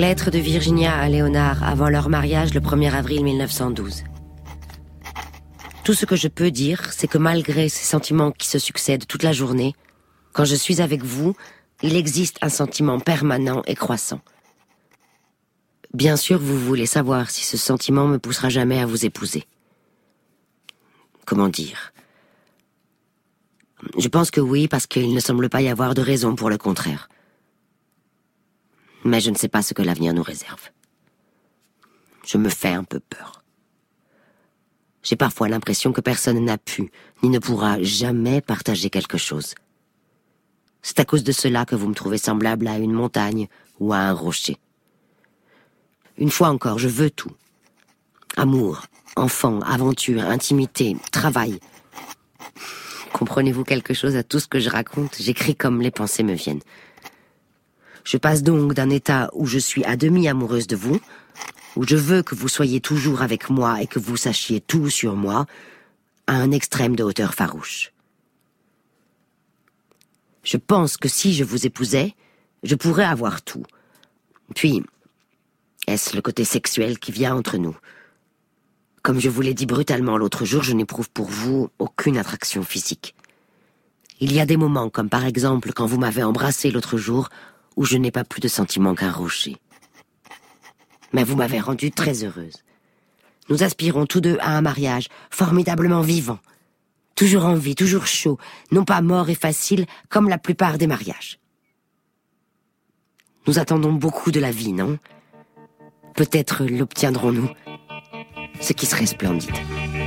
Lettre de Virginia à Léonard avant leur mariage le 1er avril 1912. Tout ce que je peux dire, c'est que malgré ces sentiments qui se succèdent toute la journée, quand je suis avec vous, il existe un sentiment permanent et croissant. Bien sûr, vous voulez savoir si ce sentiment me poussera jamais à vous épouser. Comment dire ? Je pense que oui, parce qu'il ne semble pas y avoir de raison pour le contraire. Mais je ne sais pas ce que l'avenir nous réserve. Je me fais un peu peur. J'ai parfois l'impression que personne n'a pu, ni ne pourra jamais partager quelque chose. C'est à cause de cela que vous me trouvez semblable à une montagne ou à un rocher. Une fois encore, je veux tout. Amour, enfant, aventure, intimité, travail. Comprenez-vous quelque chose à tout ce que je raconte ? J'écris comme les pensées me viennent. Je passe donc d'un état où je suis à demi amoureuse de vous, où je veux que vous soyez toujours avec moi et que vous sachiez tout sur moi, à un extrême de hauteur farouche. Je pense que si je vous épousais, je pourrais avoir tout. Puis, est-ce le côté sexuel qui vient entre nous ? Comme je vous l'ai dit brutalement l'autre jour, je n'éprouve pour vous aucune attraction physique. Il y a des moments, comme par exemple quand vous m'avez embrassé l'autre jour, où je n'ai pas plus de sentiment qu'un rocher. Mais vous m'avez rendue très heureuse. Nous aspirons tous deux à un mariage formidablement vivant. Toujours en vie, toujours chaud, non pas mort et facile comme la plupart des mariages. Nous attendons beaucoup de la vie, non ? Peut-être l'obtiendrons-nous, ce qui serait splendide.